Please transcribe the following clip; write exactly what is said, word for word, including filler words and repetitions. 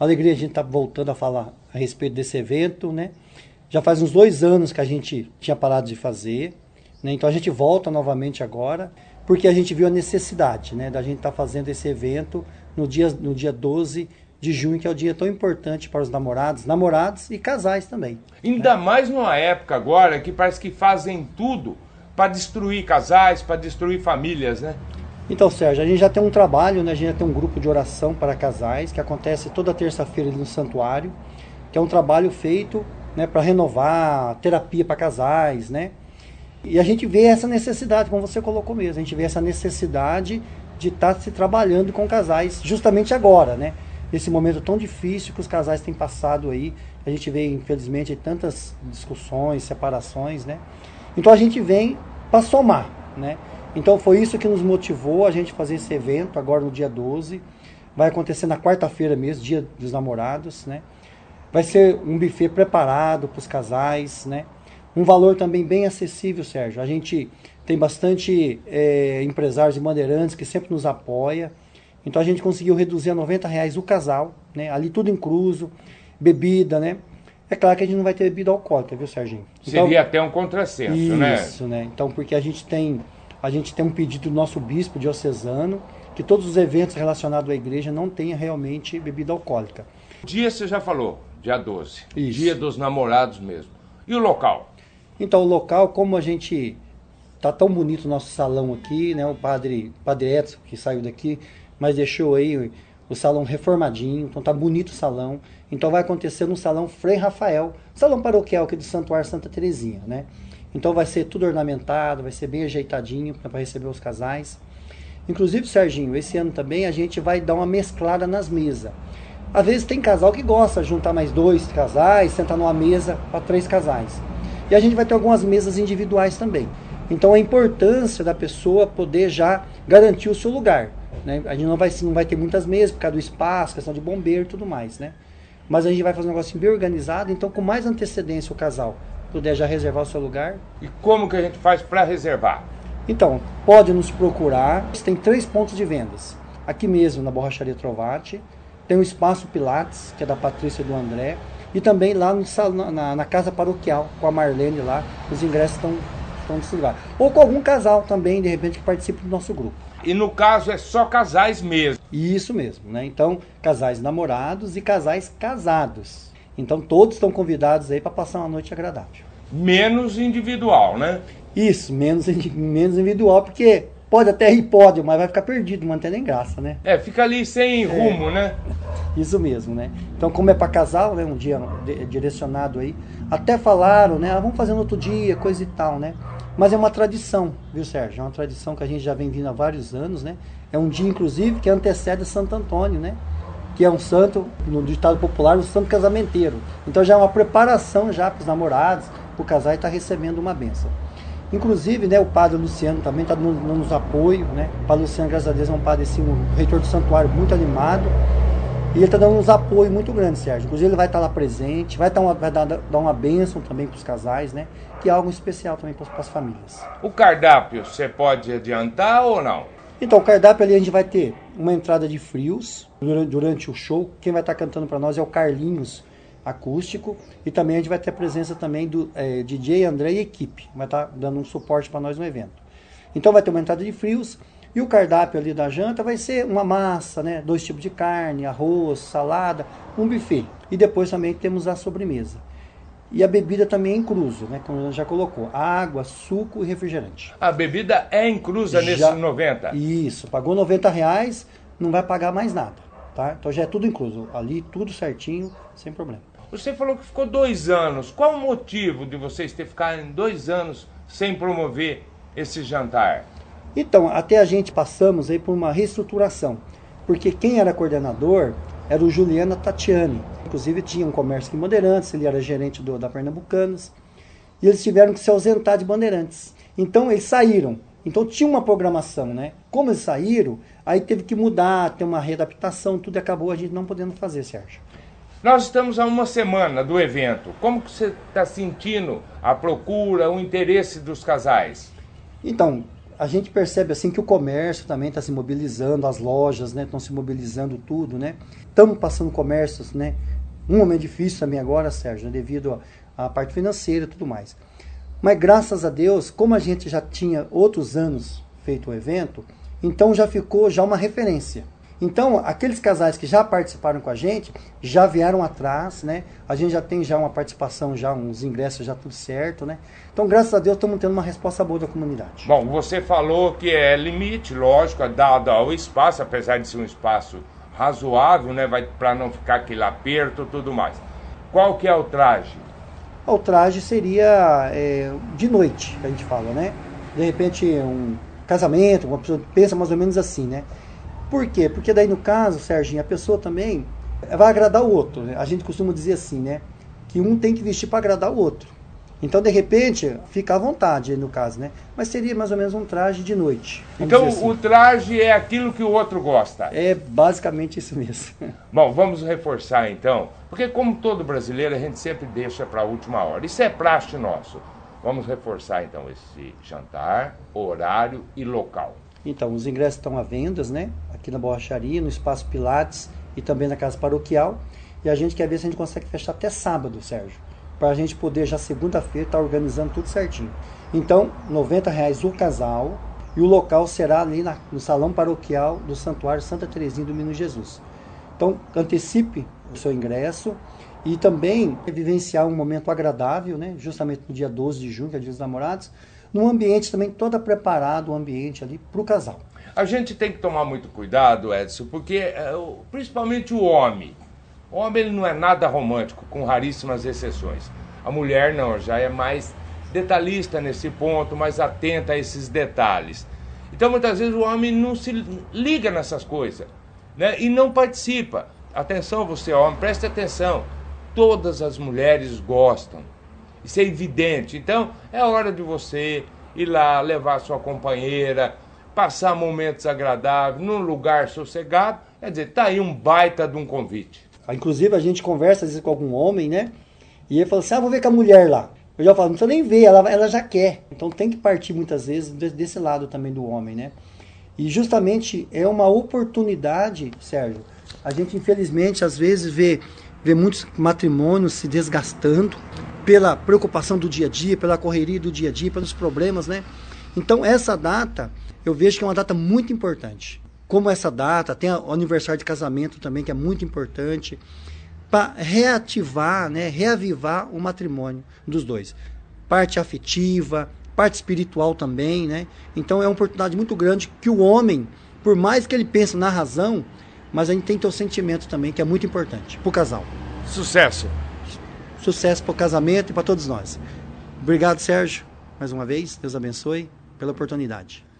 alegria a gente estar tá voltando a falar a respeito desse evento, né? Já faz uns dois anos que a gente tinha parado de fazer, né? Então a gente volta novamente agora, porque a gente viu a necessidade, né, da gente estar tá fazendo esse evento no dia, no dia doze de junho, que é o dia tão importante para os namorados, namorados e casais também. Ainda né? mais numa época agora que parece que fazem tudo para destruir casais, para destruir famílias, né? Então, Sérgio, a gente já tem um trabalho, né? A gente já tem um grupo de oração para casais, que acontece toda terça-feira ali no santuário, que é um trabalho feito, né, para renovar, terapia para casais, né? E a gente vê essa necessidade, como você colocou mesmo, a gente vê essa necessidade de estar se trabalhando com casais justamente agora, né? Nesse momento tão difícil que os casais têm passado aí, a gente vê, infelizmente, tantas discussões, separações, né? Então a gente vem para somar, né? Então foi isso que nos motivou a gente fazer esse evento agora no dia doze. Vai acontecer na quarta-feira mesmo, dia dos namorados, né? Vai ser um buffet preparado para os casais, né? Um valor também bem acessível, Sérgio. A gente tem bastante é, empresários e bandeirantes que sempre nos apoia. Então a gente conseguiu reduzir a noventa reais o casal, né? Ali tudo incluso, bebida, né? É claro que a gente não vai ter bebida alcoólica, viu, Serginho? Então, seria até um contrassenso, isso, né? Isso, né? Então, porque a gente tem a gente tem um pedido do nosso bispo diocesano que todos os eventos relacionados à igreja não tenham realmente bebida alcoólica. Dia você já falou, dia doze. Isso. Dia dos namorados mesmo. E o local? Então, o local, como a gente tá tão bonito o nosso salão aqui, né? O padre, padre Edson, que saiu daqui, mas deixou aí o salão reformadinho, então tá bonito o salão. Então vai acontecer no salão Frei Rafael, salão paroquial aqui do Santuário Santa Terezinha, né? Então vai ser tudo ornamentado, vai ser bem ajeitadinho para receber os casais. Inclusive, Serginho, esse ano também a gente vai dar uma mesclada nas mesas. Às vezes tem casal que gosta de juntar mais dois casais, sentar numa mesa para três casais. E a gente vai ter algumas mesas individuais também. Então a importância da pessoa poder já garantir o seu lugar, né? A gente não vai, não vai ter muitas mesas por causa do espaço, questão de bombeiro e tudo mais, né? Mas a gente vai fazer um negócio bem organizado, então com mais antecedência o casal puder já reservar o seu lugar. E como que a gente faz para reservar? Então, pode nos procurar. Tem três pontos de vendas. Aqui mesmo, na Borracharia Trovati. Tem o Espaço Pilates, que é da Patrícia e do André. E também lá no, na, na Casa Paroquial, com a Marlene lá. Os ingressos estão, estão nesse lugar. Ou com algum casal também, de repente, que participe do nosso grupo. E no caso é só casais mesmo? Isso mesmo, né? Então, casais namorados e casais casados. Então, todos estão convidados aí para passar uma noite agradável. Menos individual, né? Isso, menos, menos individual, porque pode até ir, pode, mas vai ficar perdido, não tem nem graça, né? É, fica ali sem rumo, é, né? Isso mesmo, né? Então, como é para casal, né, um dia direcionado aí, até falaram, né, ah, vamos fazer no outro dia, coisa e tal, né? Mas é uma tradição, viu, Sérgio? É uma tradição que a gente já vem vindo há vários anos, né? É um dia, inclusive, que antecede Santo Antônio, né? Que é um santo, no ditado popular, um santo casamenteiro. Então já é uma preparação já para os namorados, para o casal estar recebendo uma bênção. Inclusive, né, o padre Luciano também está dando nos apoio, né? O padre Luciano, graças a Deus, é um padre, assim, um reitor do santuário muito animado. E ele está dando uns apoio muito grande, Sérgio. Inclusive, ele vai estar lá presente, vai, dar uma, vai dar, dar uma bênção também para os casais, né? Que é algo especial também para as famílias. O cardápio, você pode adiantar ou não? Então, o cardápio ali a gente vai ter uma entrada de frios durante, durante o show. Quem vai estar cantando para nós é o Carlinhos Acústico. E também a gente vai ter a presença também do é, D J André e equipe. Vai estar dando um suporte para nós no evento. Então vai ter uma entrada de frios. E o cardápio ali da janta vai ser uma massa, né? Dois tipos de carne, arroz, salada, um buffet. E depois também temos a sobremesa. E a bebida também é incluso, né? Como a gente já colocou, água, suco e refrigerante. A bebida é inclusa nesses já, noventa? Isso, pagou noventa reais, não vai pagar mais nada, tá? Então já é tudo incluso, ali tudo certinho, sem problema. Você falou que ficou dois anos. Qual o motivo de vocês ter ficado dois anos sem promover esse jantar? Então, até a gente passamos aí por uma reestruturação, porque quem era coordenador era o Juliana Tatiani. Inclusive tinha um comércio aqui em Bandeirantes, ele era gerente do, da Pernambucanas, e eles tiveram que se ausentar de Bandeirantes. Então eles saíram, então tinha uma programação, né? Como eles saíram, aí teve que mudar, ter uma readaptação, tudo acabou a gente não podendo fazer, Sérgio. Nós estamos há uma semana do evento, como que você está sentindo a procura, o interesse dos casais? Então, a gente percebe assim que o comércio também está se mobilizando, as lojas, né, estão se mobilizando tudo, né? Estamos passando comércios, né? Um momento difícil também agora, Sérgio, né, devido à parte financeira e tudo mais. Mas graças a Deus, como a gente já tinha outros anos feito o evento, então já ficou já uma referência. Então, aqueles casais que já participaram com a gente, já vieram atrás, né? A gente já tem já uma participação, já uns ingressos, já tudo certo, né? Então, graças a Deus, estamos tendo uma resposta boa da comunidade. Bom, você falou que é limite, lógico, dado ao espaço, apesar de ser um espaço razoável, né? Vai para não ficar aquele aperto e tudo mais. Qual que é o traje? O traje seria é, de noite, que a gente fala, né? De repente, um casamento, uma pessoa pensa mais ou menos assim, né? Por quê? Porque daí no caso, Serginho, a pessoa também vai agradar o outro, né? A gente costuma dizer assim, né? Que um tem que vestir para agradar o outro. Então, de repente, fica à vontade no caso, né? Mas seria mais ou menos um traje de noite. Então, assim. O traje é aquilo que o outro gosta. É basicamente isso mesmo. Bom, vamos reforçar então, porque como todo brasileiro, a gente sempre deixa para a última hora. Isso é praxe nosso. Vamos reforçar então esse jantar, horário e local. Então, os ingressos estão à venda, né? Aqui na borracharia, no Espaço Pilates e também na Casa Paroquial. E a gente quer ver se a gente consegue fechar até sábado, Sérgio. Para a gente poder já segunda-feira estar tá organizando tudo certinho. Então, noventa reais o casal. E o local será ali na, no Salão Paroquial do Santuário Santa Terezinha do Menino Jesus. Então, antecipe o seu ingresso. E também vivenciar um momento agradável, né? Justamente no dia doze de junho, que é o Dia dos Namorados. Num ambiente também todo preparado, um ambiente ali para o casal. A gente tem que tomar muito cuidado, Edson, porque principalmente o homem. O homem ele não é nada romântico, com raríssimas exceções. A mulher não, já é mais detalhista nesse ponto, mais atenta a esses detalhes. Então muitas vezes o homem não se liga nessas coisas, né? E não participa. Atenção você, homem, preste atenção. Todas as mulheres gostam. Isso é evidente. Então, é hora de você ir lá, levar sua companheira, passar momentos agradáveis, num lugar sossegado. Quer dizer, tá aí um baita de um convite. Inclusive, a gente conversa às vezes com algum homem, né? E ele fala assim, ah, vou ver com a mulher lá. Eu já falo, não precisa nem ver, ela, ela já quer. Então, tem que partir muitas vezes desse lado também do homem, né? E justamente é uma oportunidade, Sérgio. A gente, infelizmente, às vezes vê, vê muitos matrimônios se desgastando pela preocupação do dia a dia, pela correria do dia a dia, pelos problemas, né? Então, essa data, eu vejo que é uma data muito importante. Como essa data, tem o aniversário de casamento também, que é muito importante, para reativar, né, reavivar o matrimônio dos dois. Parte afetiva, parte espiritual também, né? Então, é uma oportunidade muito grande que o homem, por mais que ele pense na razão, mas a gente tem que ter o sentimento também, que é muito importante para o casal. Sucesso! Sucesso para o casamento e para todos nós. Obrigado, Sérgio, mais uma vez. Deus abençoe pela oportunidade.